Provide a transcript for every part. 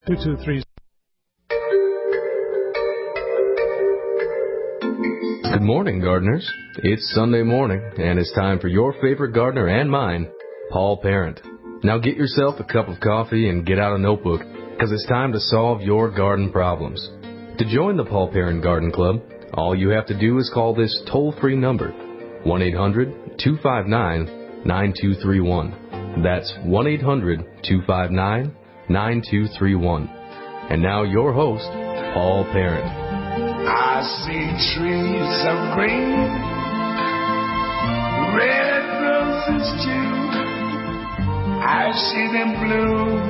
223. Good morning, gardeners. It's Sunday morning, and it's time for your favorite gardener and mine, Paul Parent. Now get yourself a cup of coffee and get out a notebook, because it's time to solve your garden problems. To join the Paul Parent Garden Club, all you have to do is call this toll-free number, 1-800-259-9231. That's 1-800-259-9231. And now your host, Paul Parent. I see trees of green, red roses too. I see them bloom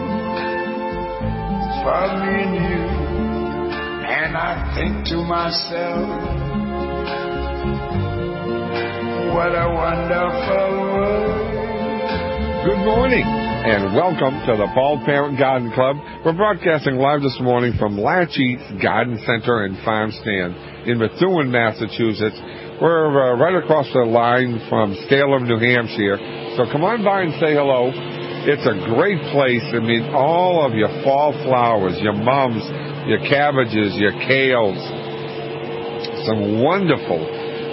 for me and you. And I think to myself, what a wonderful world. Good morning, and welcome to the Paul Parent Garden Club. We're broadcasting live this morning from Latchy's Garden Center and Farm Stand in Methuen, Massachusetts. We're right across the line from Salem, New Hampshire. So come on by and say hello. It's a great place. I mean, all of your fall flowers, your mums, your cabbages, your kales, some wonderful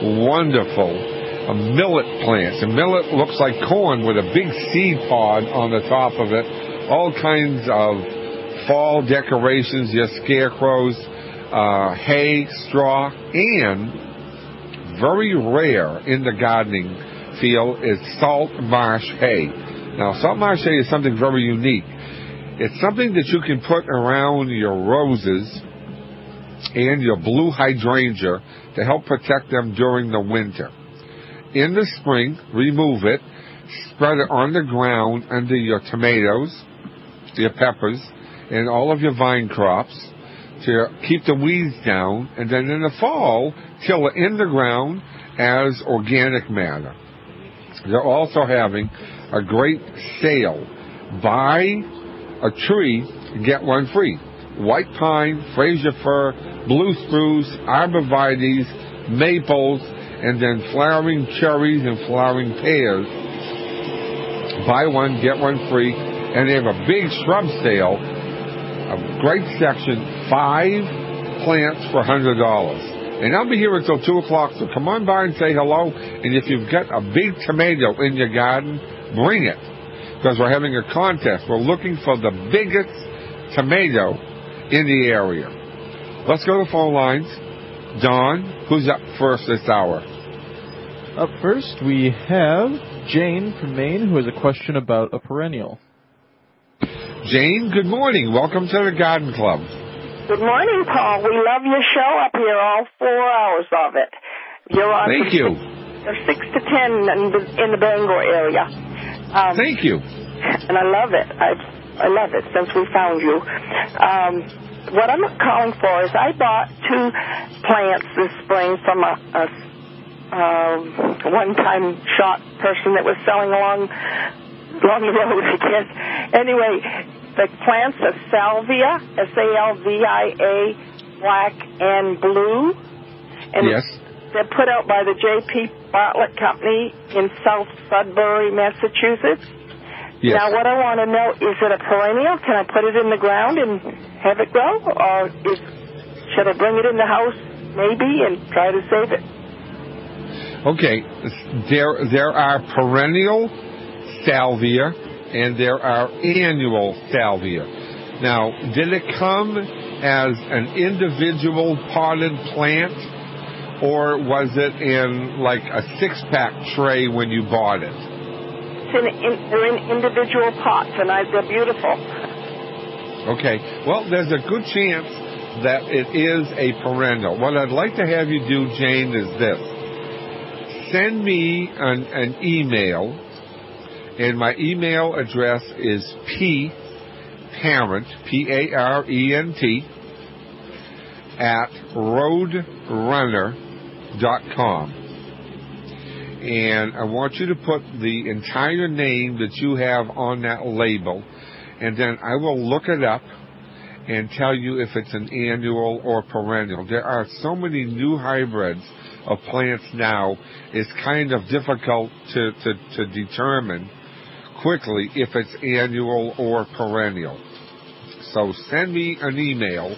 millet plants. And millet looks like corn with a big seed pod on the top of it. All kinds of fall decorations, your scarecrows, hay, straw, and very rare in the gardening field is salt marsh hay. Now, salt marsh hay is something very unique. It's something that you can put around your roses and your blue hydrangea to help protect them during the winter. In the spring, remove it, spread it on the ground under your tomatoes, your peppers, and all of your vine crops to keep the weeds down. And then in the fall, till it in the ground as organic matter. They're also having a great sale. Buy a tree, get one free. White pine, Fraser fir, blue spruce, arborvitaes, maples, and then flowering cherries and flowering pears. Buy one, get one free. And they have a big shrub sale, a great section, 5 plants for $100. And I'll be here until 2 o'clock, so come on by and say hello. And if you've got a big tomato in your garden, bring it, because we're having a contest. We're looking for the biggest tomato in the area. Let's go to the phone lines. Don, who's up first this hour? Up first, we have Jane from Maine, who has a question about a perennial. Jane, good morning. Welcome to the Garden Club. Good morning, Paul. We love your show up here, all 4 hours of it. You're on Thank you. 6 to 10 in the Bangor area. Thank you. And I love it. I love it since we found you. What I'm calling for is I bought 2 plants this spring from a one-time shot person that was selling along the road, I guess. Anyway, the plants are salvia, S-A-L-V-I-A, black and blue. And yes. They're put out by the J.P. Bartlett Company in South Sudbury, Massachusetts. Yes. Now, what I want to know, is it a perennial? Can I put it in the ground and have it grow? Or should I bring it in the house, maybe, and try to save it? Okay. There are perennial salvia, and there are annual salvia. Now, did it come as an individual potted plant, or was it in like a 6-pack tray when you bought it? They're in individual pots, and they're beautiful. Okay. Well, there's a good chance that it is a perennial. What I'd like to have you do, Jane, is this. Send me an email, and my email address is pparent, P-A-R-E-N-T, at roadrunner.com. And I want you to put the entire name that you have on that label, and then I will look it up and tell you if it's an annual or perennial. There are so many new hybrids of plants now, it's kind of difficult to determine quickly if it's annual or perennial. So send me an email,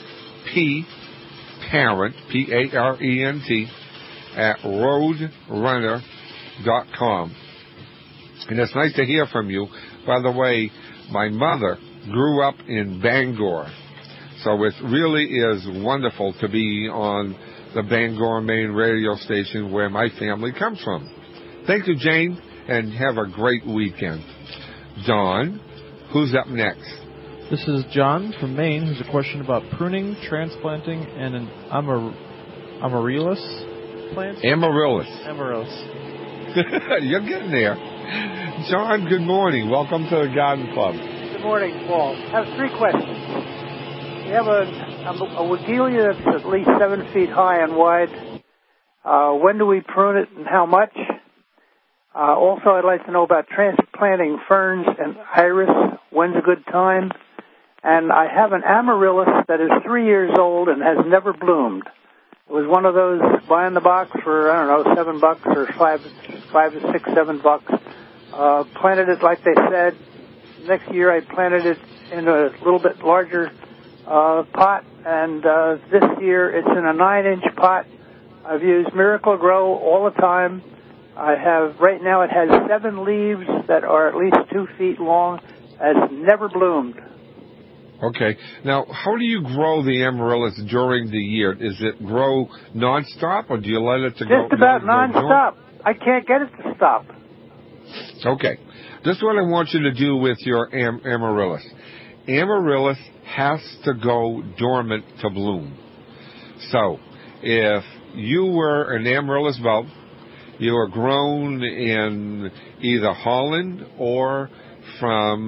parent, P-A-R-E-N-T, at roadrunner.com. And it's nice to hear from you. By the way, my mother grew up in Bangor, so it really is wonderful to be on the Bangor, Maine radio station where my family comes from. Thank you, Jane, and have a great weekend. Don, who's up next? This is John from Maine, who's a question about pruning, transplanting, and an amaryllis plant. Amaryllis. Amaryllis. You're getting there. John, good morning. Welcome to the Garden Club. Good morning, Paul. I have 3 questions. We have a Weigela that's at least 7 feet high and wide. When do we prune it and how much? Also, I'd like to know about transplanting ferns and iris. When's a good time? And I have an amaryllis that is 3 years old and has never bloomed. It was one of those buy in the box for, I don't know, $7 or $5 to $6, $7. Planted it like they said. Next year I planted it in a little bit larger pot, and this year it's in a 9-inch pot. I've used Miracle Grow all the time. Right now it has 7 leaves that are at least 2 feet long, has never bloomed. Okay. Now, how do you grow the amaryllis during the year? Is it grow nonstop, or do you let it to go? Just about nonstop. I can't get it to stop. Okay. This is what I want you to do with your amaryllis. Amaryllis has to go dormant to bloom. So, if you were an amaryllis bulb, you were grown in either Holland or from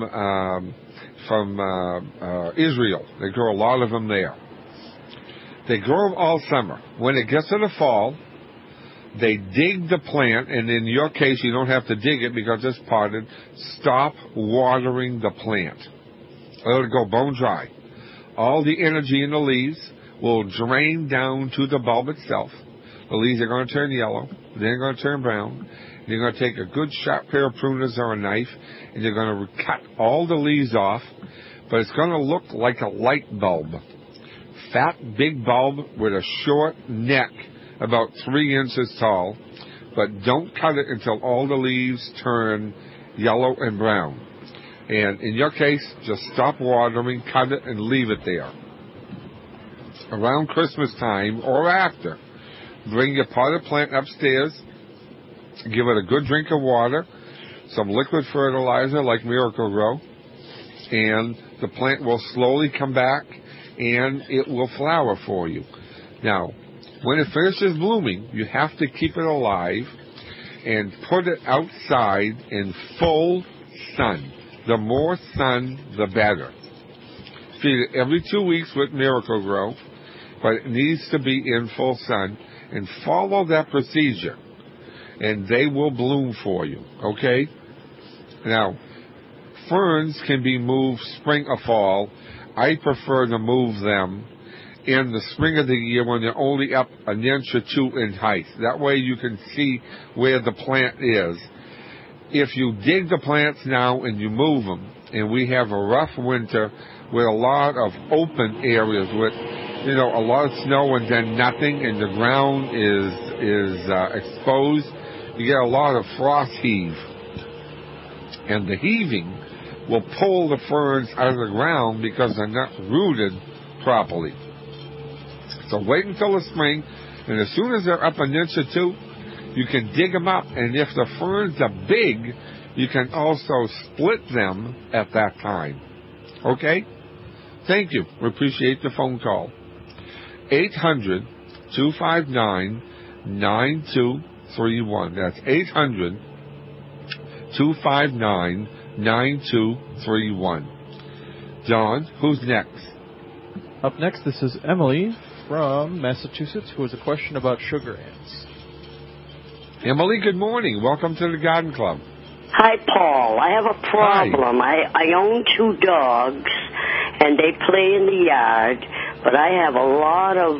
Israel. They grow a lot of them there. They grow all summer. When it gets to the fall, they dig the plant, and in your case, you don't have to dig it because it's potted. Stop watering the plant. Let it go bone dry. All the energy in the leaves will drain down to the bulb itself. The leaves are going to turn yellow. They're going to turn brown. You're going to take a good sharp pair of pruners or a knife, and you're going to cut all the leaves off, but it's going to look like a light bulb. Fat, big bulb with a short neck, about 3 inches tall, but don't cut it until all the leaves turn yellow and brown. And in your case, just stop watering, cut it, and leave it there. Around Christmas time or after, bring your potted plant upstairs, give it a good drink of water, some liquid fertilizer like Miracle Grow, and the plant will slowly come back and it will flower for you. Now, when it finishes blooming, you have to keep it alive and put it outside in full sun. The more sun, the better. Feed it every 2 weeks with Miracle Grow, but it needs to be in full sun, and follow that procedure, and they will bloom for you, okay? Now, ferns can be moved spring or fall. I prefer to move them in the spring of the year when they're only up 1 inch or 2 in height. That way you can see where the plant is. If you dig the plants now and you move them, and we have a rough winter with a lot of open areas with, a lot of snow and then nothing, and the ground is exposed, you get a lot of frost heave. And the heaving will pull the ferns out of the ground because they're not rooted properly. So wait until the spring, and as soon as they're up 1 inch or 2, you can dig them up, and if the ferns are big, you can also split them at that time. Okay? Thank you. We appreciate the phone call. 800-259-9231. That's 800-259-9231. John, who's next? Up next, this is Emily from Massachusetts, who has a question about sugar ants. Emily, good morning. Welcome to the Garden Club. Hi, Paul. I have a problem. I own 2 dogs, and they play in the yard, but I have a lot of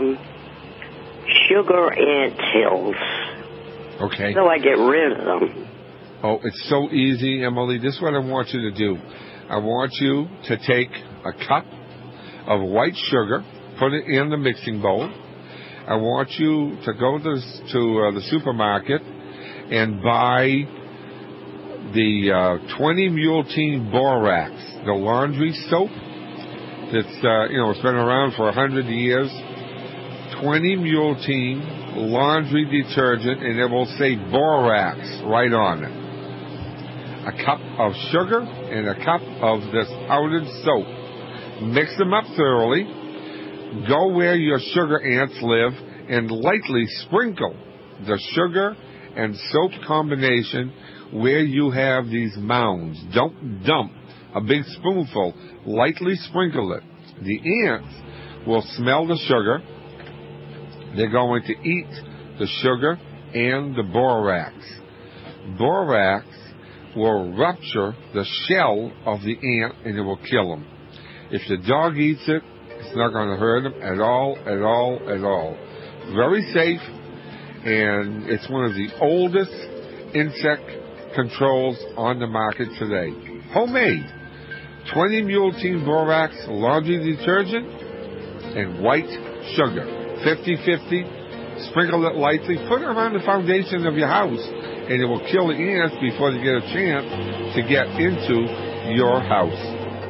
sugar ant hills. Okay. So I get rid of them. Oh, it's so easy, Emily. This is what I want you to do. I want you to take a cup of white sugar, put it in the mixing bowl. I want you to go to the supermarket and buy the 20 Mule Team Borax, the laundry soap. It's it's been around for 100 years. 20 Mule Team laundry detergent, and it will say Borax right on it. A cup of sugar and a cup of this powdered soap. Mix them up thoroughly. Go where your sugar ants live and lightly sprinkle the sugar and soap combination where you have these mounds. Don't dump a big spoonful. Lightly sprinkle it. The ants will smell the sugar. They're going to eat the sugar and the borax. Borax will rupture the shell of the ant and it will kill them. If the dog eats it, it's not going to hurt them at all, at all, at all. Very safe, and it's one of the oldest insect controls on the market today. Homemade. 20 Mule Team Borax laundry detergent and white sugar. 50-50. Sprinkle it lightly. Put it around the foundation of your house, and it will kill the ants before they get a chance to get into your house.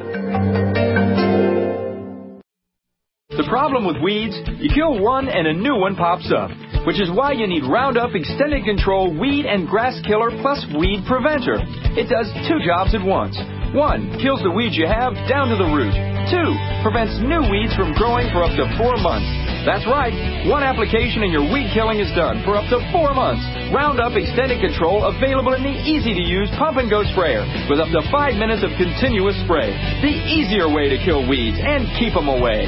The problem with weeds, you kill one and a new one pops up, which is why you need Roundup Extended Control Weed and Grass Killer plus Weed Preventer. It does two jobs at once. 1, kills the weeds you have down to the root. 2, prevents new weeds from growing for up to 4 months. That's right, one application and your weed killing is done for up to 4 months. Roundup Extended Control available in the easy-to-use pump-and-go sprayer with up to 5 minutes of continuous spray. The easier way to kill weeds and keep them away.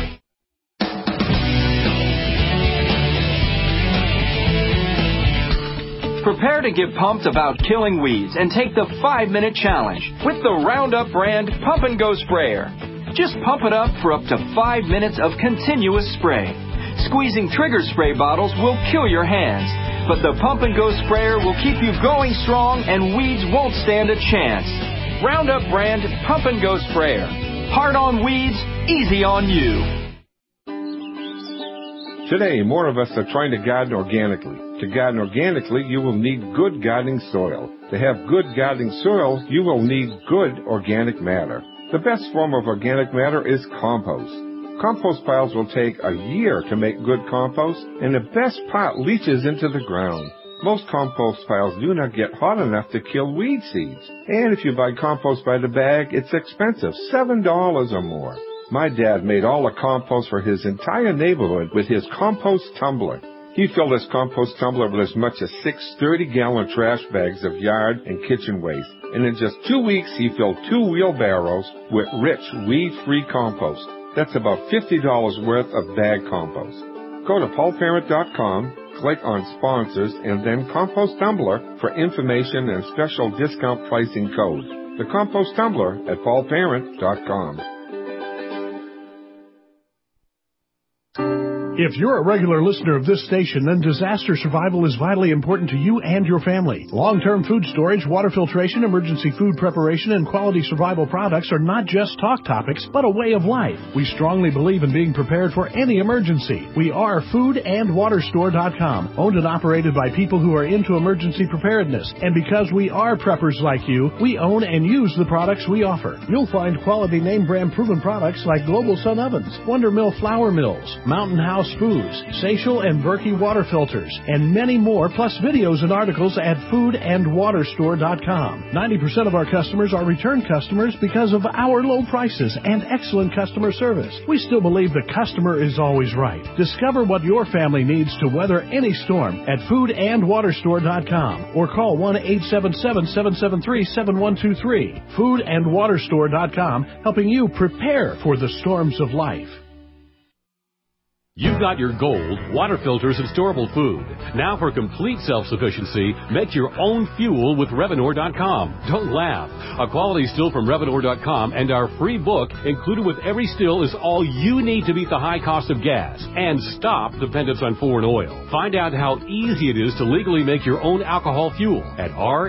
Prepare to get pumped about killing weeds and take the 5-minute challenge with the Roundup brand Pump and Go Sprayer. Just pump it up for up to 5 minutes of continuous spray. Squeezing trigger spray bottles will kill your hands, but the Pump and Go Sprayer will keep you going strong and weeds won't stand a chance. Roundup brand Pump and Go Sprayer. Hard on weeds, easy on you. Today, more of us are trying to garden organically. To garden organically, you will need good gardening soil. To have good gardening soil, you will need good organic matter. The best form of organic matter is compost. Compost piles will take a year to make good compost, and the best part leaches into the ground. Most compost piles do not get hot enough to kill weed seeds. And if you buy compost by the bag, it's expensive, $7 or more. My dad made all the compost for his entire neighborhood with his compost tumbler. He filled his compost tumbler with as much as 6 30-gallon trash bags of yard and kitchen waste. And in just 2 weeks, he filled 2 wheelbarrows with rich, weed-free compost. That's about $50 worth of bag compost. Go to paulparent.com, click on Sponsors, and then Compost Tumbler for information and special discount pricing code. The Compost Tumbler at paulparent.com. If you're a regular listener of this station, then disaster survival is vitally important to you and your family. Long-term food storage, water filtration, emergency food preparation, and quality survival products are not just talk topics, but a way of life. We strongly believe in being prepared for any emergency. We are foodandwaterstore.com, owned and operated by people who are into emergency preparedness. And because we are preppers like you, we own and use the products we offer. You'll find quality name brand proven products like Global Sun Ovens, Wonder Mill Flour Mills, Mountain House Foods, Seychelles and Berkey water filters, and many more, plus videos and articles at foodandwaterstore.com. 90% of our customers are return customers because of our low prices and excellent customer service. We still believe the customer is always right. Discover what your family needs to weather any storm at foodandwaterstore.com or call 1-877-773-7123. Foodandwaterstore.com, helping you prepare for the storms of life. You've got your gold, water filters, and storable food. Now for complete self-sufficiency, make your own fuel with Revenor.com. Don't laugh. A quality still from Revenor.com and our free book included with every still is all you need to beat the high cost of gas and stop dependence on foreign oil. Find out how easy it is to legally make your own alcohol fuel at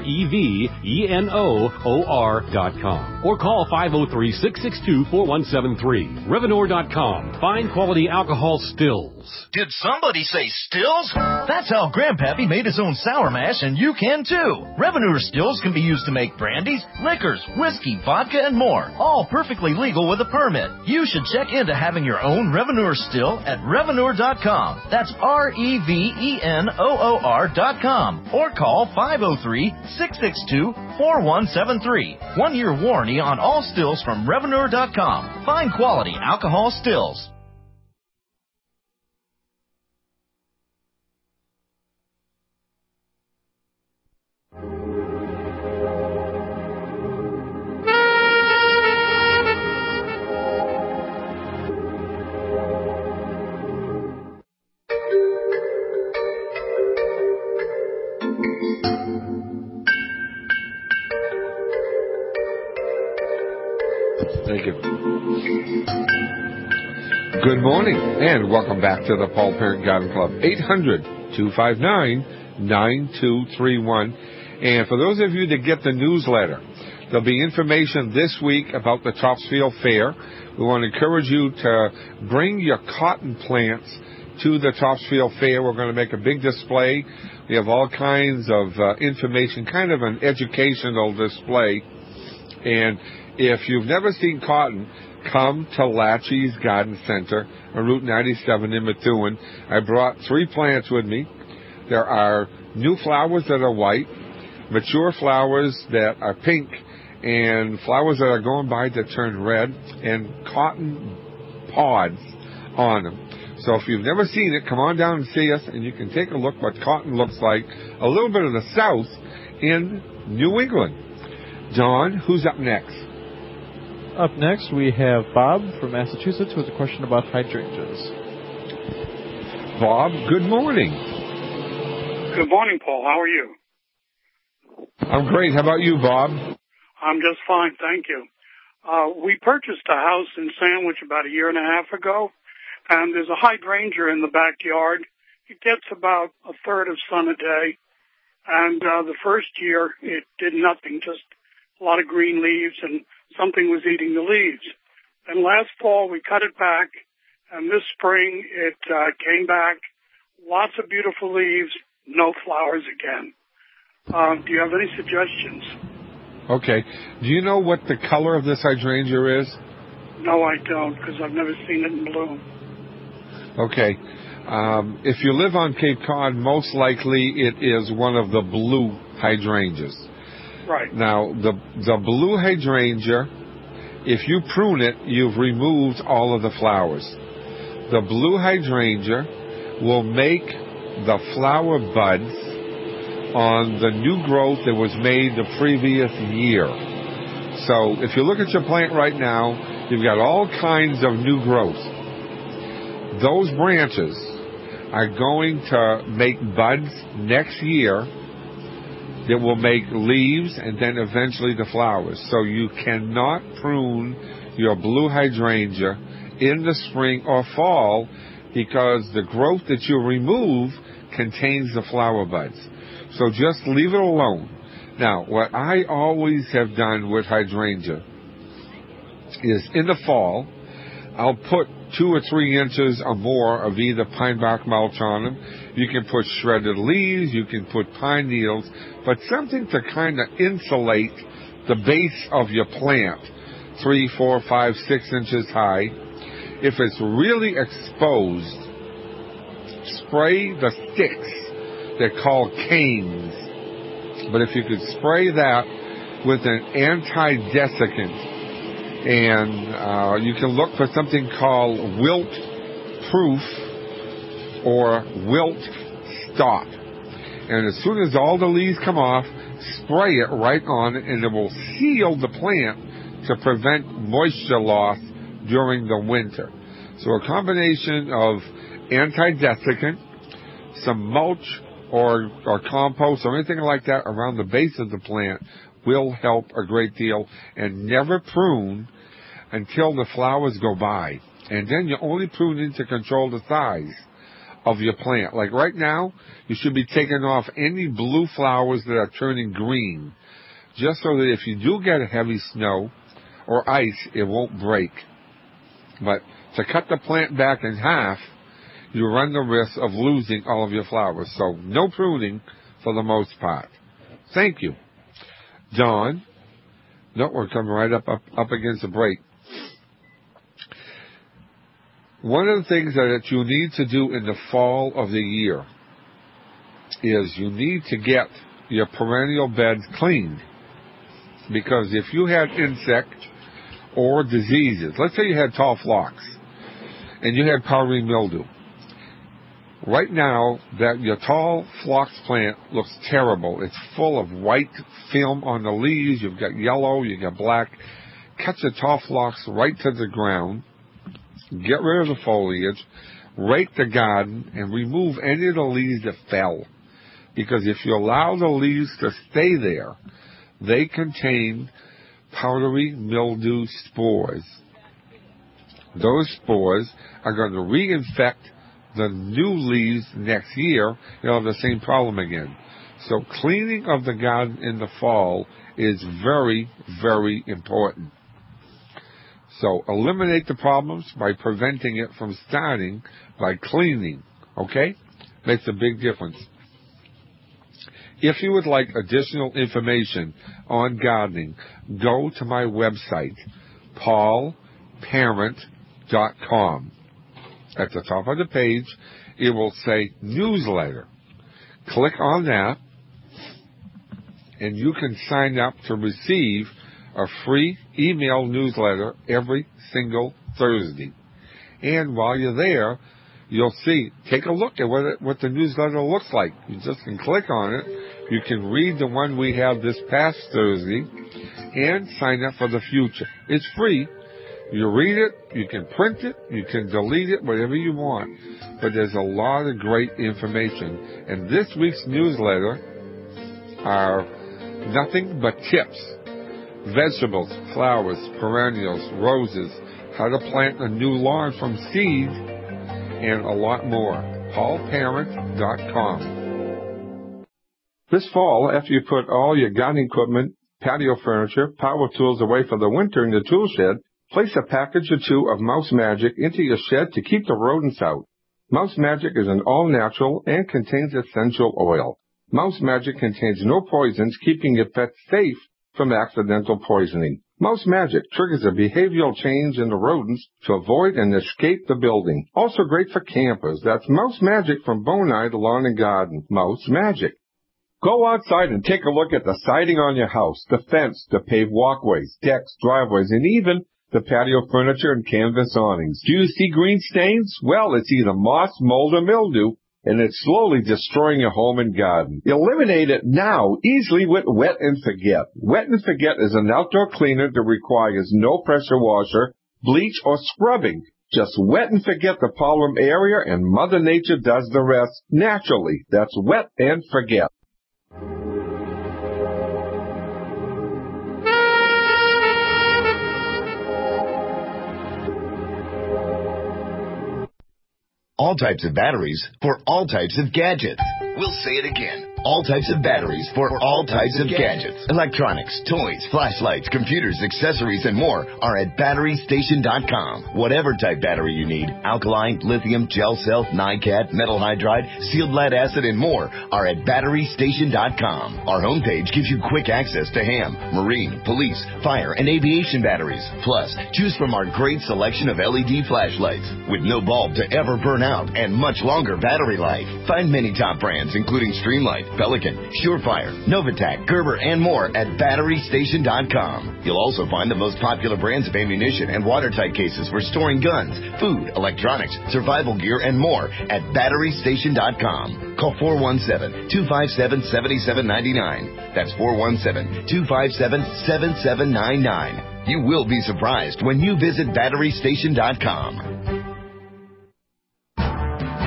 REVENOOR.com or call 503-662-4173. Revenor.com. Find quality alcohol stills. Did somebody say stills? That's how Grandpappy made his own sour mash, and you can too. Revenor stills can be used to make brandies, liquors, whiskey, vodka, and more. All perfectly legal with a permit. You should check into having your own Revenor still at Revenor.com. That's REVENOOR.com. Or call 503-662-4173. 1-year warranty on all stills from Revenor.com. Find quality alcohol stills. Thank you. Good morning, and welcome back to the Paul Parent Garden Club. 800-259-9231. And for those of you that get the newsletter, there'll be information this week about the Topsfield Fair. We want to encourage you to bring your cotton plants to the Topsfield Fair. We're going to make a big display. We have all kinds of information, kind of an educational display. And if you've never seen cotton, come to Latchy's Garden Center on Route 97 in Methuen. I brought 3 plants with me. There are new flowers that are white, mature flowers that are pink, and flowers that are going by that turn red, and cotton pods on them. So if you've never seen it, come on down and see us, and you can take a look what cotton looks like a little bit of the South in New England. John, who's up next? Up next, we have Bob from Massachusetts who has a question about hydrangeas. Bob, good morning. Good morning, Paul. How are you? I'm great. How about you, Bob? I'm just fine, thank you. We purchased a house in Sandwich about a year and a half ago, and there's a hydrangea in the backyard. It gets about a third of sun a day, and the first year it did nothing, just a lot of green leaves, and something was eating the leaves. And last fall we cut it back, and this spring it came back, lots of beautiful leaves, no flowers again. Do you have any suggestions? Okay. Do you know what the color of this hydrangea is? No, I don't, because I've never seen it in bloom. Okay. If you live on Cape Cod, most likely it is one of the blue hydrangeas. Right. Now, the blue hydrangea, if you prune it, you've removed all of the flowers. The blue hydrangea will make the flower buds on the new growth that was made the previous year. So if you look at your plant right now, you've got all kinds of new growth. Those branches are going to make buds next year that will make leaves and then eventually the flowers. So you cannot prune your blue hydrangea in the spring or fall because the growth that you remove contains the flower buds. So just leave it alone. Now, what I always have done with hydrangea is in the fall, I'll put 2 or 3 inches or more of either pine bark mulch on them. You can put shredded leaves, you can put pine needles, but something to kind of insulate the base of your plant, 3, 4, 5, 6 inches high. If it's really exposed, spray the sticks. They're called canes. But if you could spray that with an anti-desiccant, and you can look for something called wilt proof or wilt stop. And as soon as all the leaves come off, spray it right on it, and it will seal the plant to prevent moisture loss during the winter. So a combination of anti-desiccant, some mulch or compost or anything like that around the base of the plant will help a great deal. And never prune until the flowers go by. And then you only prune in to control the size of your plant. Like right now, you should be taking off any blue flowers that are turning green, just so that if you do get a heavy snow or ice, it won't break. But to cut the plant back in half, you run the risk of losing all of your flowers. So no pruning for the most part. Thank you. Don? No, we're coming right up against the break. One of the things that you need to do in the fall of the year is you need to get your perennial beds cleaned. Because if you had insect or diseases, let's say you had tall phlox and you had powdery mildew. Right now, that your tall phlox plant looks terrible. It's full of white film on the leaves. You've got yellow, you've got black. Cut your tall phlox right to the ground. Get rid of the foliage. Rake the garden and remove any of the leaves that fell. Because if you allow the leaves to stay there, they contain powdery mildew spores. Those spores are going to reinfect the new leaves next year. You'll have the same problem again. So cleaning of the garden in the fall is very, very important. So eliminate the problems by preventing it from starting by cleaning. Okay? Makes a big difference. If you would like additional information on gardening, go to my website, paulparent.com. At the top of the page, it will say newsletter. Click on that, and you can sign up to receive a free email newsletter every single Thursday. And while you're there, you'll see, take a look at what the newsletter looks like. You just can click on it. You can read the one we have this past Thursday and sign up for the future. It's free. You read it, you can print it, you can delete it, whatever you want. But there's a lot of great information. And this week's newsletter are nothing but tips. Vegetables, flowers, perennials, roses, how to plant a new lawn from seed, and a lot more. paulparent.com. This fall, after you put all your gardening equipment, patio furniture, power tools away for the winter in the tool shed, place a package or two of Mouse Magic into your shed to keep the rodents out. Mouse Magic is an all-natural and contains essential oil. Mouse Magic contains no poisons, keeping your pets safe from accidental poisoning. Mouse Magic triggers a behavioral change in the rodents to avoid and escape the building. Also great for campers. That's Mouse Magic from Bonide Lawn and Garden. Mouse Magic. Go outside and take a look at the siding on your house, the fence, the paved walkways, decks, driveways, and even the patio furniture and canvas awnings. Do you see green stains? Well, it's either moss, mold, or mildew, and it's slowly destroying your home and garden. Eliminate it now, easily with Wet and Forget. Wet and Forget is an outdoor cleaner that requires no pressure washer, bleach, or scrubbing. Just wet and forget the problem area, and Mother Nature does the rest naturally. That's Wet and Forget. All types of batteries for all types of gadgets. We'll say it again. All types of batteries for all types of gadgets. Electronics, toys, flashlights, computers, accessories, and more are at BatteryStation.com. Whatever type battery you need, alkaline, lithium, gel cell, NiCad, metal hydride, sealed lead acid, and more are at BatteryStation.com. Our homepage gives you quick access to ham, marine, police, fire, and aviation batteries. Plus, choose from our great selection of LED flashlights with no bulb to ever burn out and much longer battery life. Find many top brands including Streamlight, Pelican, Surefire, Novitec, Gerber, and more at BatteryStation.com. You'll also find the most popular brands of ammunition and watertight cases for storing guns, food, electronics, survival gear, and more at BatteryStation.com. Call 417-257-7799. That's 417-257-7799. You will be surprised when you visit BatteryStation.com.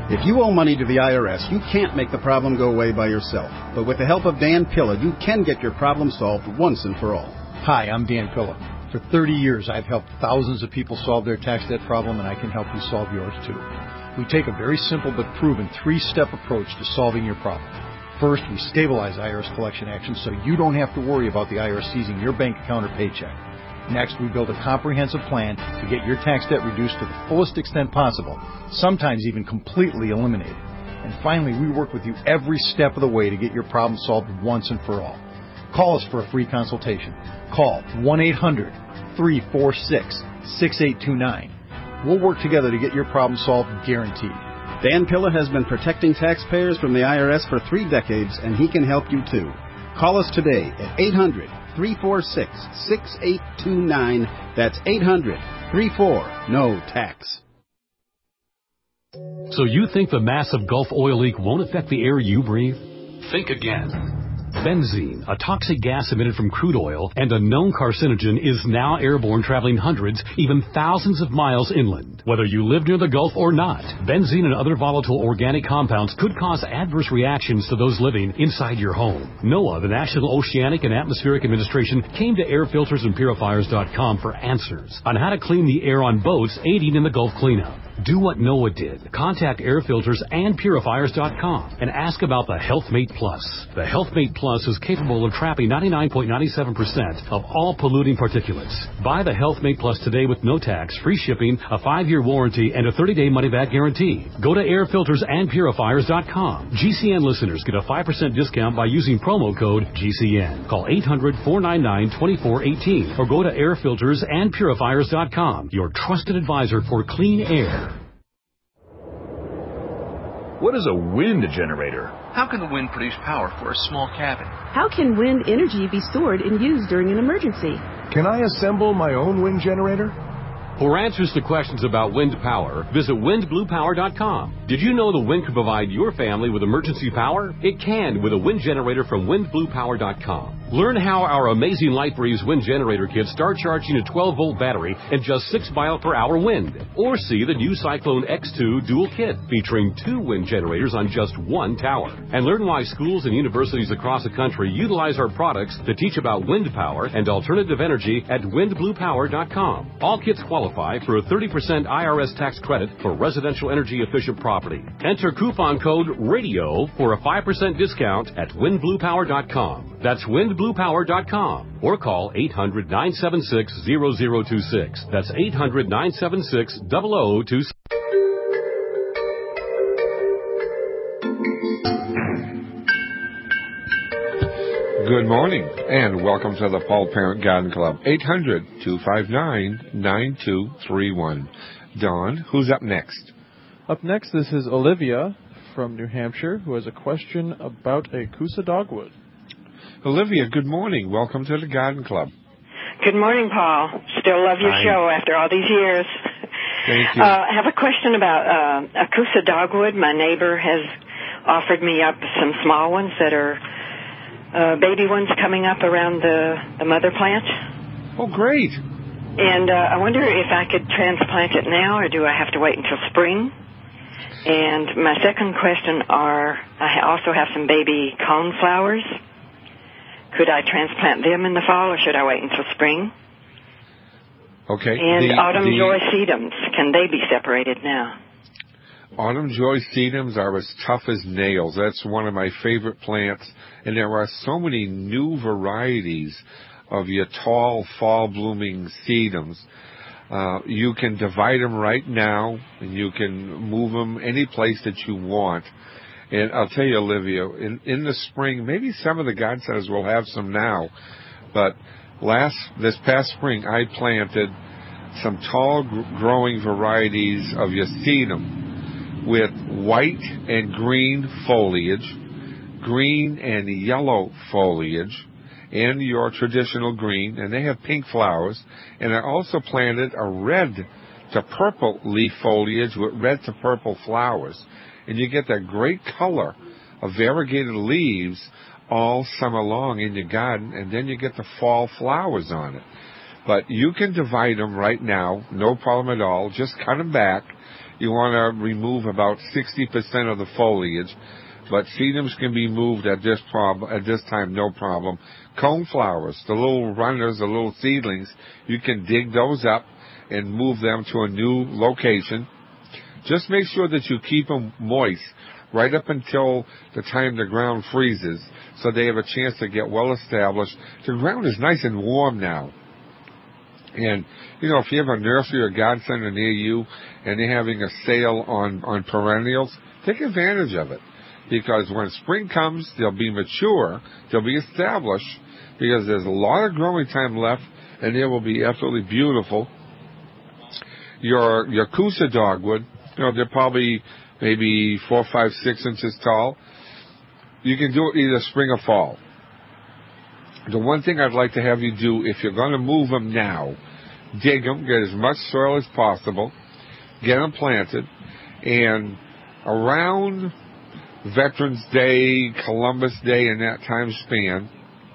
If you owe money to the IRS, you can't make the problem go away by yourself. But with the help of Dan Pilla, you can get your problem solved once and for all. Hi, I'm Dan Pilla. For 30 years, I've helped thousands of people solve their tax debt problem, and I can help you solve yours too. We take a very simple but proven 3-step approach to solving your problem. First, we stabilize IRS collection actions so you don't have to worry about the IRS seizing your bank account or paycheck. Next, we build a comprehensive plan to get your tax debt reduced to the fullest extent possible, sometimes even completely eliminated. And finally, we work with you every step of the way to get your problem solved once and for all. Call us for a free consultation. Call 1-800-346-6829. We'll work together to get your problem solved, guaranteed. Dan Pilla has been protecting taxpayers from the IRS for 3 decades, and he can help you too. Call us today at 800-346-6829. That's 800-34-NO-TAX. So you think the massive Gulf oil leak won't affect the air you breathe? Think again. Benzene, a toxic gas emitted from crude oil and a known carcinogen, is now airborne, traveling hundreds, even thousands of miles inland. Whether you live near the Gulf or not, benzene and other volatile organic compounds could cause adverse reactions to those living inside your home. NOAA, the National Oceanic and Atmospheric Administration, came to airfiltersandpurifiers.com for answers on how to clean the air on boats aiding in the Gulf cleanup. Do what NOAA did. Contact airfiltersandpurifiers.com and ask about the HealthMate Plus. The HealthMate Plus is capable of trapping 99.97% of all polluting particulates. Buy the HealthMate Plus today with no tax, free shipping, a 5-year warranty, and a 30-day money-back guarantee. Go to airfiltersandpurifiers.com. GCN listeners get a 5% discount by using promo code GCN. Call 800-499-2418 or go to airfiltersandpurifiers.com, your trusted advisor for clean air. What is a wind generator? How can the wind produce power for a small cabin? How can wind energy be stored and used during an emergency? Can I assemble my own wind generator? For answers to questions about wind power, visit windbluepower.com. Did you know the wind can provide your family with emergency power? It can with a wind generator from windbluepower.com. Learn how our amazing LightBreeze wind generator kits start charging a 12-volt battery and just 6 mile-per-hour wind. Or see the new Cyclone X2 dual kit featuring 2 wind generators on just 1 tower. And learn why schools and universities across the country utilize our products to teach about wind power and alternative energy at windbluepower.com. All kits qualify for a 30% IRS tax credit for residential energy efficient property. Enter coupon code RADIO for a 5% discount at windbluepower.com. That's windbluepower.com or call 800-976-0026. That's 800-976-0026. Good morning, and welcome to the Paul Parent Garden Club. 800-259-9231. Dawn, who's up next? Up next, this is Olivia from New Hampshire, who has a question about a Coosa dogwood. Olivia, good morning. Welcome to the Garden Club. Good morning, Paul. Still love your show after all these years. Thank you. I have a question about a Coosa dogwood. My neighbor has offered me up some small ones that are baby ones coming up around the mother plant. Oh, great. And I wonder if I could transplant it now, or do I have to wait until spring? And my second question I also have some baby coneflowers. Could I transplant them in the fall, or should I wait until spring? Okay. And autumn joy sedums, can they be separated now? Autumn joy sedums are as tough as nails. That's one of my favorite plants. And there are so many new varieties of your tall, fall-blooming sedums. You can divide them right now, and you can move them any place that you want. And I'll tell you, Olivia, in the spring, maybe some of the garden centers will have some now, but this past spring, I planted some tall growing varieties of your sedum with white and green foliage, green and yellow foliage, and your traditional green, and they have pink flowers. And I also planted a red to purple leaf foliage with red to purple flowers. And you get that great color of variegated leaves all summer long in your garden, and then you get the fall flowers on it. But you can divide them right now, no problem at all. Just cut them back. you want to remove about 60% of the foliage. But sedums can be moved at this time, no problem. Coneflowers, the little runners, the little seedlings, you can dig those up and move them to a new location. Just make sure that you keep them moist right up until the time the ground freezes, so they have a chance to get well established. The ground is nice and warm now. And, if you have a nursery or garden center near you and they're having a sale on perennials, take advantage of it. Because when spring comes, they'll be mature, they'll be established, because there's a lot of growing time left, and they will be absolutely beautiful. Your Kousa dogwood, they're probably maybe 4, 5, 6 inches tall. You can do it either spring or fall. The one thing I'd like to have you do, if you're going to move them now, dig them, get as much soil as possible, get them planted, and around Veterans Day, Columbus Day, in that time span,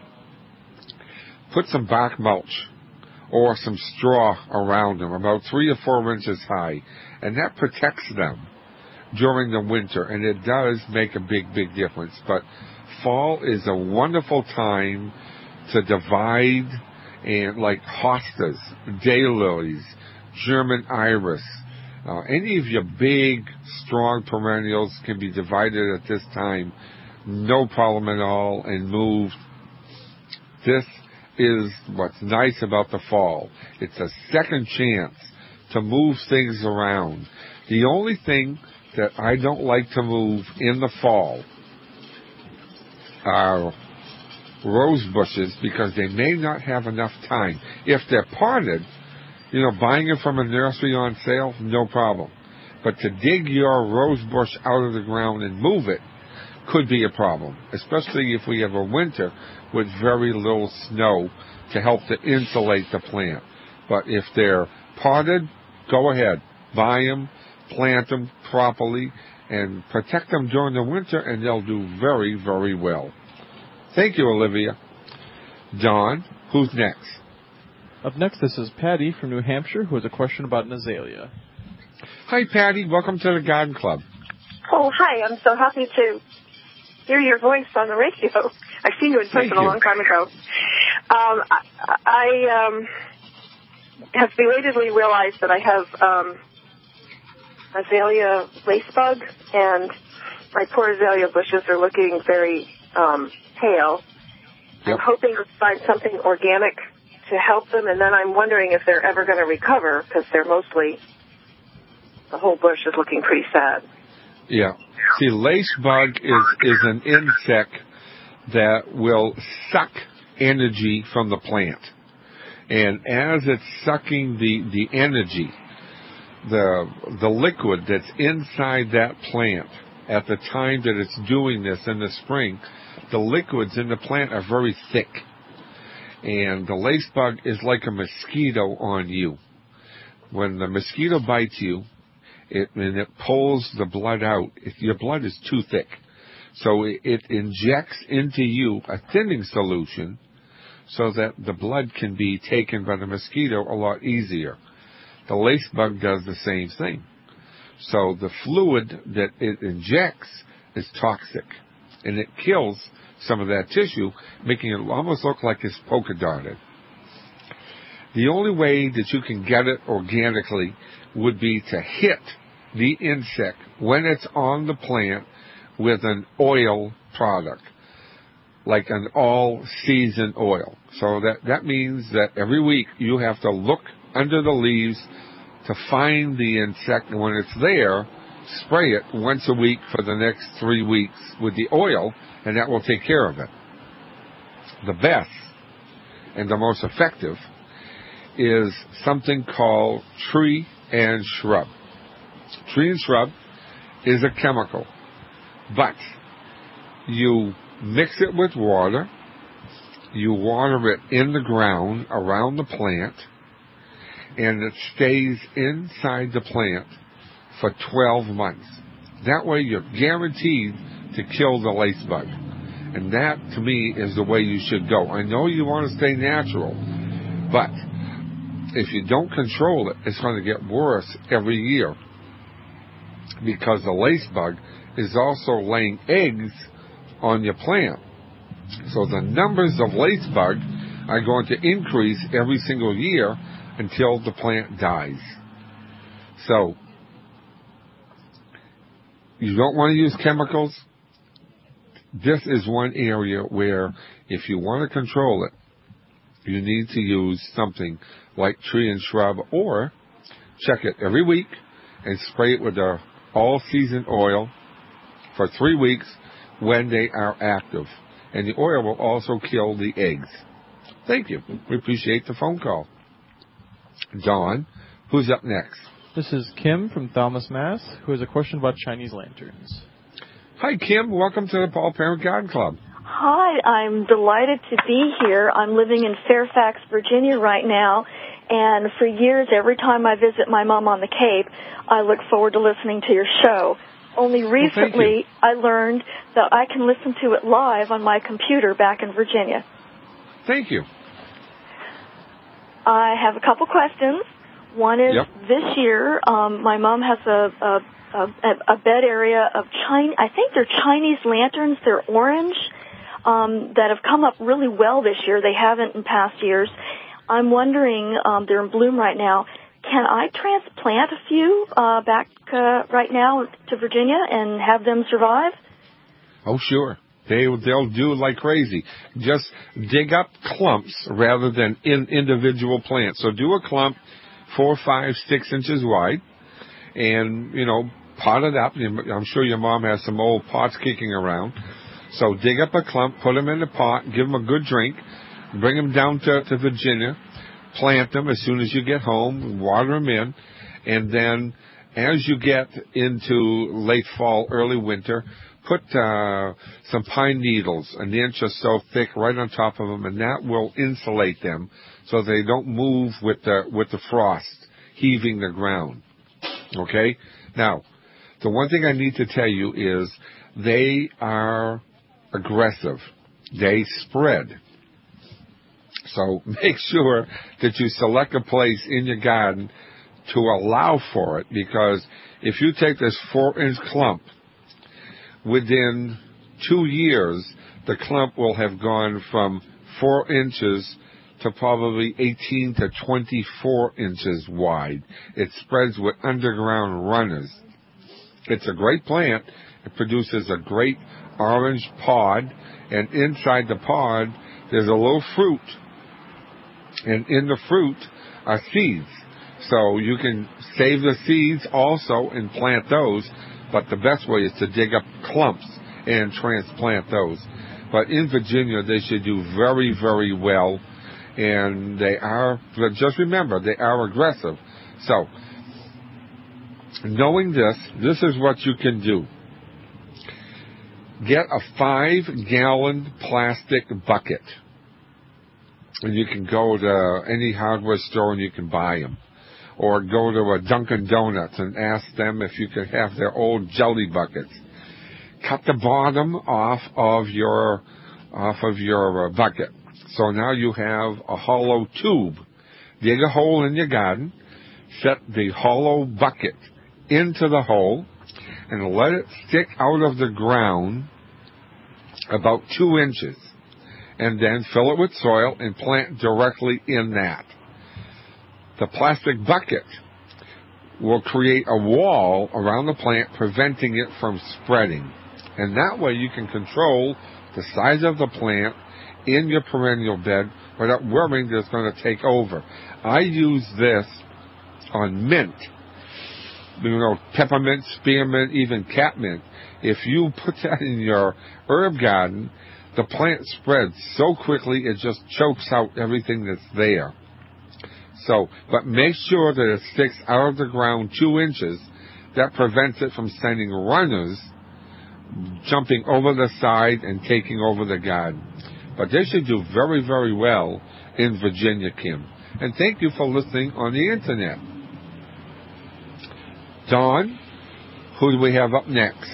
put some bark mulch or some straw around them, about 3 or 4 inches high, and that protects them during the winter, and it does make a big, big difference. But fall is a wonderful time to divide, and like hostas, daylilies, German iris, any of your big, strong perennials can be divided at this time, no problem at all, and moved. This is what's nice about the fall. It's a second chance to move things around. The only thing that I don't like to move in the fall are rose bushes, because they may not have enough time. If they're potted, buying it from a nursery on sale, no problem. But to dig your rose bush out of the ground and move it could be a problem, especially if we have a winter with very little snow to help to insulate the plant. But if they're potted, go ahead. Buy them, plant them properly, and protect them during the winter, and they'll do very, very well. Thank you, Olivia. Don, who's next? Up next, this is Patty from New Hampshire, who has a question about an azalea. Hi, Patty. Welcome to the Garden Club. Oh, hi. I'm so happy to hear your voice on the radio. I've seen you in person a long time ago. I have belatedly realized that I have azalea lacebug, and my poor azalea bushes are looking very pale. Yep. I'm hoping to find something organic to help them, and then I'm wondering if they're ever going to recover, because they're mostly, the whole bush is looking pretty sad. Yeah. See, lacebug is an insect that will suck energy from the plant. And as it's sucking the energy, the liquid that's inside that plant at the time that it's doing this in the spring, the liquids in the plant are very thick. And the lacebug is like a mosquito on you. When the mosquito bites you, it pulls the blood out, your blood is too thick. So it injects into you a thinning solution so that the blood can be taken by the mosquito a lot easier. The lacebug does the same thing. So the fluid that it injects is toxic, and it kills some of that tissue, making it almost look like it's polka dotted. The only way that you can get it organically would be to hit the insect when it's on the plant with an oil product, like an all-season oil. So that means that every week you have to look under the leaves to find the insect, and when it's there, spray it once a week for the next 3 weeks with the oil, and that will take care of it. The best and the most effective is something called tree and shrub. Tree and shrub is a chemical, but you mix it with water, you water it in the ground around the plant, and it stays inside the plant for 12 months. That way you're guaranteed to kill the lacebug. And that, to me, is the way you should go. I know you want to stay natural, but if you don't control it, it's going to get worse every year. because the lace bug is also laying eggs on your plant. So the numbers of lace bug are going to increase every single year until the plant dies. So you don't want to use chemicals. This is one area where if you want to control it, you need to use something like Tree and Shrub, or check it every week and spray it with the all-season oil for 3 weeks when they are active. And the oil will also kill the eggs. Thank you. We appreciate the phone call. Dawn, who's up next? This is Kim from Thalamus, Mass., who has a question about Chinese lanterns. Hi, Kim. Welcome to the Paul Parent Garden Club. Hi, I'm delighted to be here. I'm living in Fairfax, Virginia right now, and for years, every time I visit my mom on the Cape, I look forward to listening to your show. Only recently, I learned that I can listen to it live on my computer back in Virginia. Thank you. I have a couple questions. One is, this year, my mom has a bed area of I think they're Chinese lanterns. They're orange, that have come up really well this year. They haven't in past years. I'm wondering, they're in bloom right now. Can I transplant a few back right now to Virginia and have them survive? Oh, sure. They'll do like crazy. Just dig up clumps rather than individual plants. So do a clump 4, 5, 6 inches wide, and, pot it up. I'm sure your mom has some old pots kicking around. So dig up a clump, put them in the pot, give them a good drink, bring them down to Virginia, plant them as soon as you get home, water them in, and then as you get into late fall, early winter, put some pine needles an inch or so thick right on top of them, and that will insulate them so they don't move with the frost heaving the ground. Okay? Now, the one thing I need to tell you is they are aggressive. They spread. So make sure that you select a place in your garden to allow for it, because if you take this 4-inch clump, within 2 years, the clump will have gone from 4 inches to probably 18 to 24 inches wide. It spreads with underground runners. It's a great plant. It produces a great orange pod, and inside the pod, there's a little fruit. And in the fruit are seeds. So you can save the seeds also and plant those, but the best way is to dig up clumps and transplant those. But in Virginia, they should do very, very well, and just remember, they are aggressive. So, knowing this is what you can do. Get a 5-gallon plastic bucket, and you can go to any hardware store and you can buy them. Or go to a Dunkin' Donuts and ask them if you could have their old jelly buckets. Cut the bottom off of your bucket. So now you have a hollow tube. Dig a hole in your garden, set the hollow bucket into the hole, and let it stick out of the ground about 2 inches. And then fill it with soil and plant directly in that. The plastic bucket will create a wall around the plant, preventing it from spreading. And that way you can control the size of the plant in your perennial bed without worrying that it's going to take over. I use this on mint. Peppermint, spearmint, even catmint. If you put that in your herb garden, the plant spreads so quickly it just chokes out everything that's there. So, but make sure that it sticks out of the ground 2 inches. That prevents it from sending runners jumping over the side and taking over the garden. But they should do very, very well in Virginia, Kim. And thank you for listening on the Internet. Dawn, who do we have up next?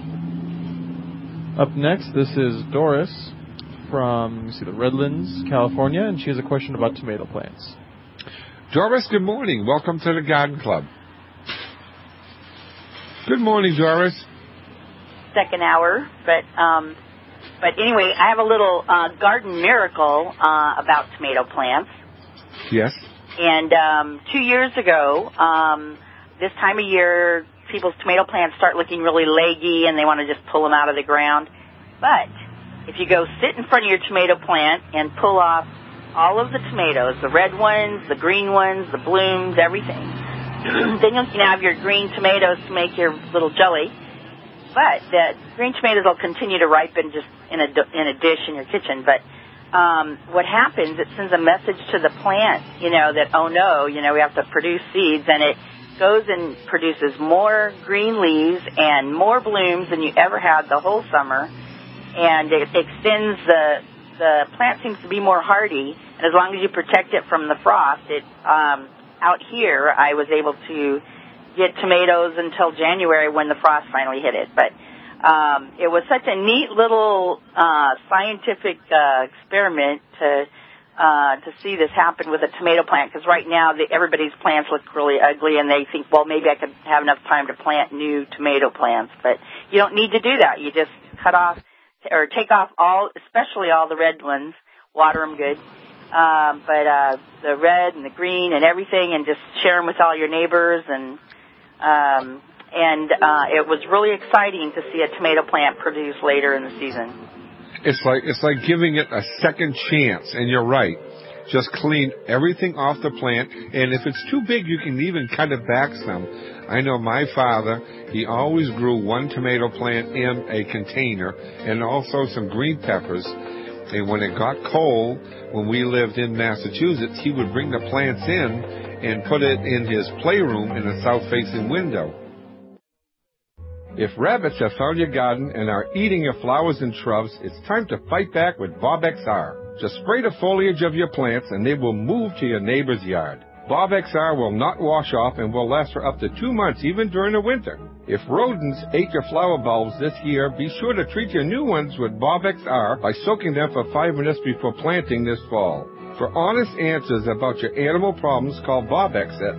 Up next, this is Doris from the Redlands, California, and she has a question about tomato plants. Doris, good morning. Welcome to the Garden Club. Good morning, Doris. Second hour, but anyway, I have a little garden miracle about tomato plants. Yes. And 2 years ago, this time of year, people's tomato plants start looking really leggy, and they want to just pull them out of the ground. But if you go sit in front of your tomato plant and pull off all of the tomatoes, the red ones, the green ones, the blooms, everything, then you can have your green tomatoes to make your little jelly. But the green tomatoes will continue to ripen just in a dish in your kitchen. But what happens, it sends a message to the plant, that, oh no, we have to produce seeds, and it goes and produces more green leaves and more blooms than you ever had the whole summer. And it extends the plant seems to be more hardy, and as long as you protect it from the frost, out here I was able to get tomatoes until January when the frost finally hit it. But it was such a neat little scientific experiment to see this happen with a tomato plant, because right now everybody's plants look really ugly, and they think, well, maybe I could have enough time to plant new tomato plants. But you don't need to do that. You just cut off or take off especially all the red ones, water them good. But the red and the green and everything, and just share them with all your neighbors, and it was really exciting to see a tomato plant produce later in the season. It's like giving it a second chance, and you're right. Just clean everything off the plant, and if it's too big, you can even cut it back some. I know my father, he always grew one tomato plant in a container, and also some green peppers. And when it got cold, when we lived in Massachusetts, he would bring the plants in and put it in his playroom in a south-facing window. If rabbits have found your garden and are eating your flowers and shrubs, it's time to fight back with Bob XR. Just spray the foliage of your plants and they will move to your neighbor's yard. Bob XR will not wash off and will last for up to 2 months, even during the winter. If rodents ate your flower bulbs this year, be sure to treat your new ones with Bob XR by soaking them for 5 minutes before planting this fall. For honest answers about your animal problems, call Bob X at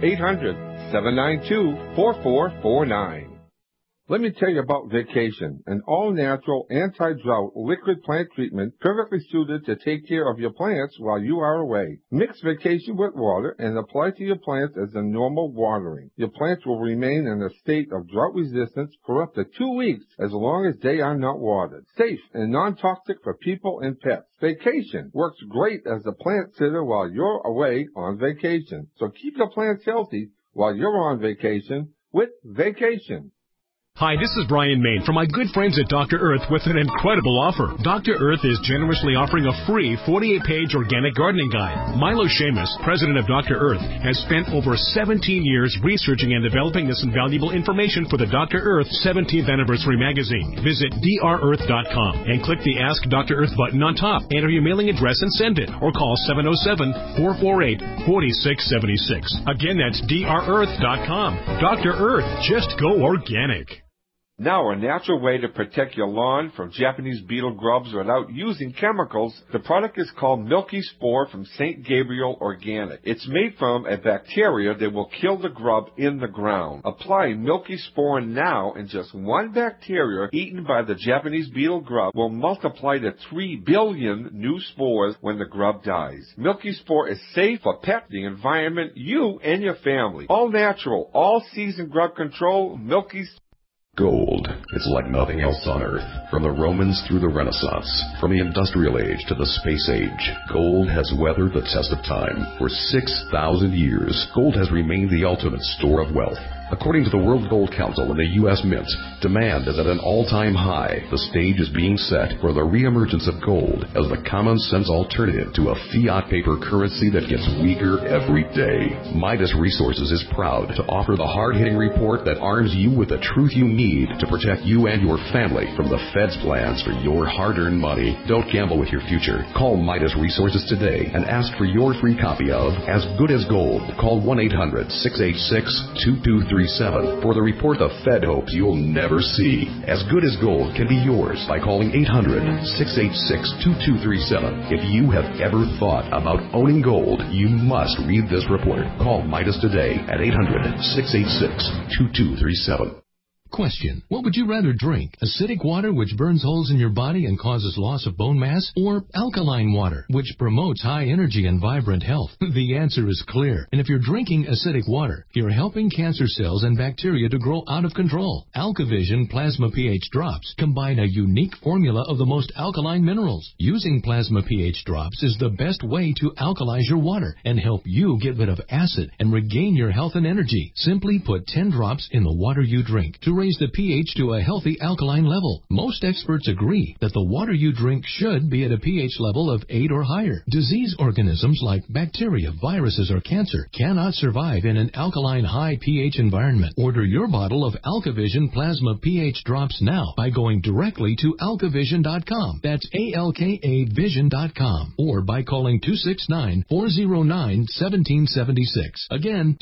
800-792-4449. Let me tell you about Vacation, an all-natural, anti-drought liquid plant treatment perfectly suited to take care of your plants while you are away. Mix Vacation with water and apply to your plants as a normal watering. Your plants will remain in a state of drought resistance for up to 2 weeks as long as they are not watered. Safe and non-toxic for people and pets. Vacation works great as a plant sitter while you're away on vacation. So keep your plants healthy while you're on vacation with Vacation. Hi, this is Brian Main from my good friends at Dr. Earth with an incredible offer. Dr. Earth is generously offering a free 48-page organic gardening guide. Milo Seamus, president of Dr. Earth, has spent over 17 years researching and developing this invaluable information for the Dr. Earth 17th Anniversary magazine. Visit drearth.com and click the Ask Dr. Earth button on top. Enter your mailing address and send it, or call 707-448-4676. Again, that's drearth.com. Dr. Earth, just go organic. Now, a natural way to protect your lawn from Japanese beetle grubs without using chemicals. The product is called Milky Spore from St. Gabriel Organic. It's made from a bacteria that will kill the grub in the ground. Apply Milky Spore now, and just one bacteria eaten by the Japanese beetle grub will multiply to 3 billion new spores when the grub dies. Milky Spore is safe for pets, the environment, you, and your family. All natural, all season grub control. Milky Gold. It's like nothing else on Earth. From the Romans through the Renaissance, from the Industrial Age to the Space Age, gold has weathered the test of time. For 6,000 years, gold has remained the ultimate store of wealth. According to the World Gold Council and the U.S. Mint, demand is at an all-time high. The stage is being set for the reemergence of gold as the common-sense alternative to a fiat paper currency that gets weaker every day. Midas Resources is proud to offer the hard-hitting report that arms you with the truth you need to protect you and your family from the Fed's plans for your hard-earned money. Don't gamble with your future. Call Midas Resources today and ask for your free copy of As Good as Gold. Call 1-800-686-2237 for the report the Fed hopes you'll never see. As Good as Gold can be yours by calling 800-686-2237. If you have ever thought about owning gold, you must read this report. Call Midas today at 800-686-2237. Question: what would you rather drink? Acidic water, which burns holes in your body and causes loss of bone mass, or alkaline water, which promotes high energy and vibrant health? The answer is clear. And if you're drinking acidic water, you're helping cancer cells and bacteria to grow out of control. AlkaVision Plasma pH Drops combine a unique formula of the most alkaline minerals. Using Plasma pH Drops is the best way to alkalize your water and help you get rid of acid and regain your health and energy. Simply put 10 drops in the water you drink to raise the pH to a healthy alkaline level. Most experts agree that the water you drink should be at a pH level of 8 or higher. Disease organisms like bacteria, viruses, or cancer cannot survive in an alkaline high pH environment. Order your bottle of AlkaVision Plasma pH Drops now by going directly to alkavision.com. That's ALKAvision.com. Or by calling 269-409-1776. Again,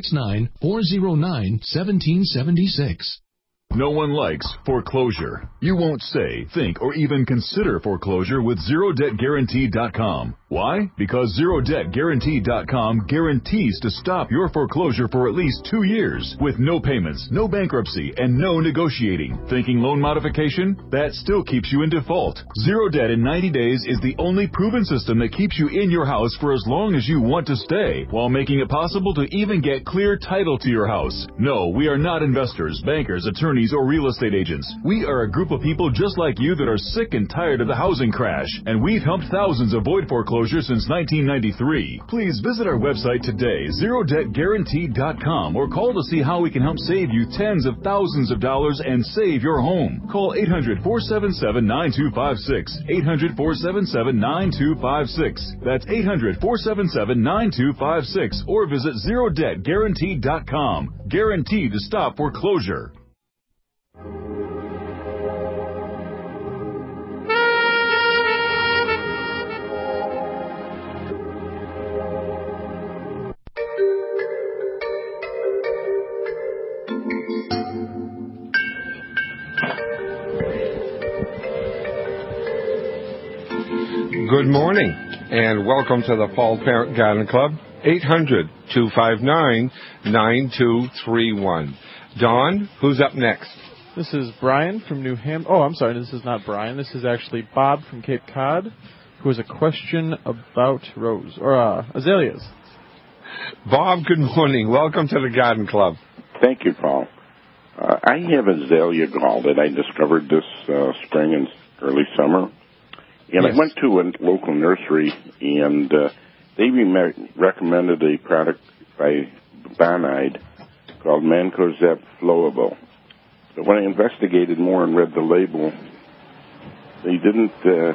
269-409-1776. No one likes foreclosure. You won't say, think, or even consider foreclosure with ZeroDebtGuarantee.com. Why? Because ZeroDebtGuarantee.com guarantees to stop your foreclosure for at least 2 years with no payments, no bankruptcy, and no negotiating. Thinking loan modification? That still keeps you in default. Zero Debt in 90 days is the only proven system that keeps you in your house for as long as you want to stay, while making it possible to even get clear title to your house. No, we are not investors, bankers, attorneys, or real estate agents. We are a group of people just like you that are sick and tired of the housing crash, and we've helped thousands avoid foreclosure since 1993. Please visit our website today, ZeroDebtGuarantee.com, or call to see how we can help save you tens of thousands of dollars and save your home. Call 800-477-9256, 800-477-9256. That's 800-477-9256, or visit ZeroDebtGuarantee.com. Guaranteed to stop foreclosure. Good morning, and welcome to the Paul Parent Garden Club, 800-259-9231. Don, who's up next? This is Brian from New Hampshire. Oh, I'm sorry, this is not Brian. This is actually Bob from Cape Cod, who has a question about azaleas. Bob, good morning. Welcome to the Garden Club. Thank you, Paul. I have azalea gall that I discovered this spring and early summer. And yes. I went to a local nursery, and they recommended a product by Bonide called Mancozeb Flowable. But when I investigated more and read the label, they didn't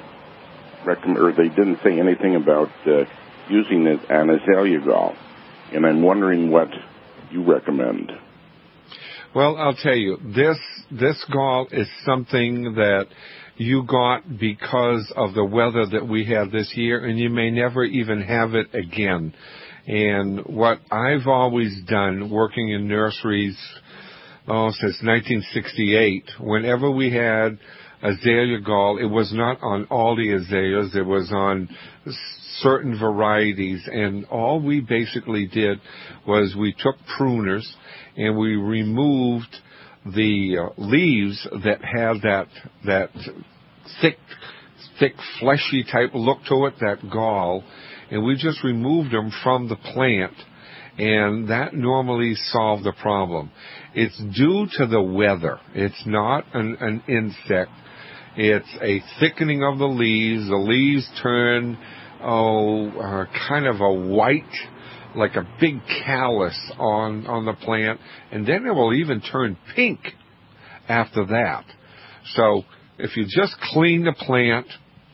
they didn't say anything about using it on azalea gall. And I'm wondering what you recommend. Well, I'll tell you, this gall is something that you got because of the weather that we had this year, and you may never even have it again. And what I've always done, working in nurseries since 1968, whenever we had azalea gall, it was not on all the azaleas, it was on certain varieties, and all we basically did was we took pruners and we removed the leaves that had that thick, fleshy type look to it, that gall, and we just removed them from the plant, and that normally solved the problem. It's due to the weather. It's not an insect. It's a thickening of the leaves. The leaves turn kind of a white, like a big callus on the plant, and then it will even turn pink after that. So if you just clean the plant,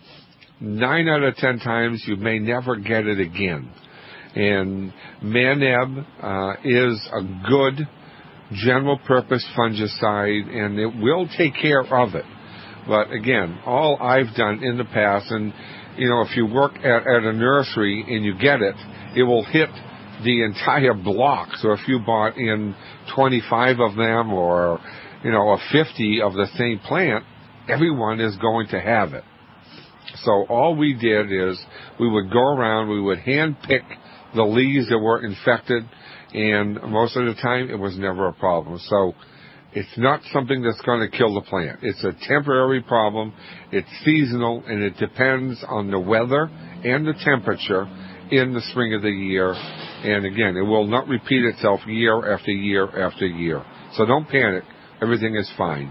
9 out of 10 times you may never get it again. And Maneb is a good general purpose fungicide, and it will take care of it. But again, all I've done in the past, and if you work at a nursery and you get it, it will hit the entire block. So if you bought in 25 of them or, 50 of the same plant, everyone is going to have it. So all we did is we would go around, we would hand pick the leaves that were infected, and most of the time it was never a problem. So It's not something that's going to kill the plant. It's a temporary problem. It's seasonal, and it depends on the weather and the temperature in the spring of the year. And again, it will not repeat itself year after year after year. So don't panic. Everything is fine.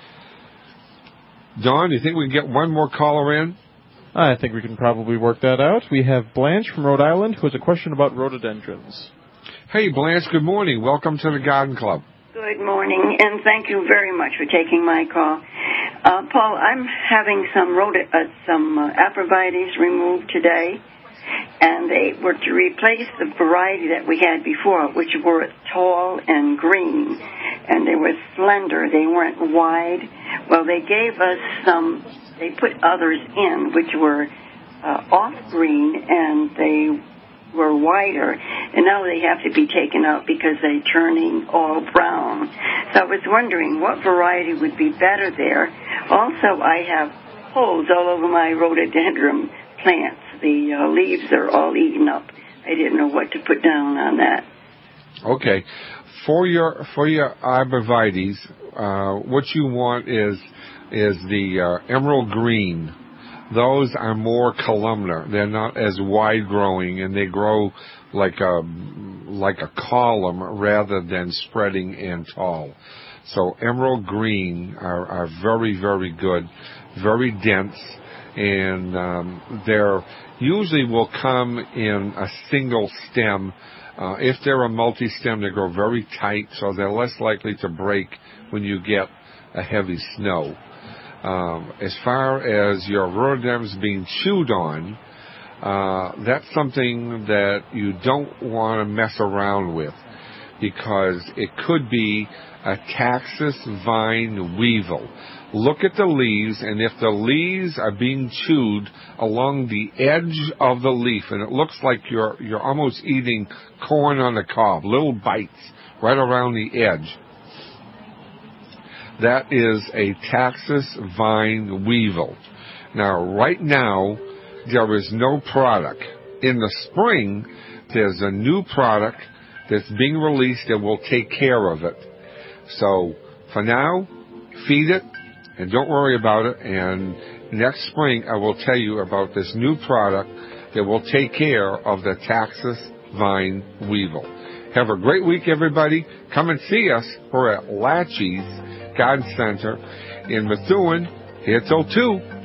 Don, you think we can get one more caller in? I think we can probably work that out. We have Blanche from Rhode Island who has a question about rhododendrons. Hey, Blanche, good morning. Welcome to the Garden Club. Good morning, and thank you very much for taking my call. Paul, I'm having some aprovites removed today, and they were to replace the variety that we had before, which were tall and green, and they were slender. They weren't wide. Well, they gave us they put others in, which were off green, and they were wider, and now they have to be taken out because they're turning all brown. So I was wondering what variety would be better there. Also, I have holes all over my rhododendron plants. The leaves are all eaten up. I didn't know what to put down on that. Okay. For your arborvitaes, what you want is the emerald green. Those are more columnar. They're not as wide growing, and they grow like a column rather than spreading and tall. So emerald green are very, very good, very dense, and they're usually will come in a single stem. If they're a multi-stem, they grow very tight, so they're less likely to break when you get a heavy snow. As far as your rhododendrons being chewed on, that's something that you don't want to mess around with, because it could be a Taxus vine weevil. Look at the leaves, and if the leaves are being chewed along the edge of the leaf, and it looks like you're almost eating corn on the cob, little bites right around the edge, that is a Taxus vine weevil. Now, right now, there is no product. In the spring, there's a new product that's being released that will take care of it. So, for now, feed it, and don't worry about it. And next spring, I will tell you about this new product that will take care of the Taxus vine weevil. Have a great week, everybody. Come and see us. We're at Latchy's Garden Center in Methuen, here till 2.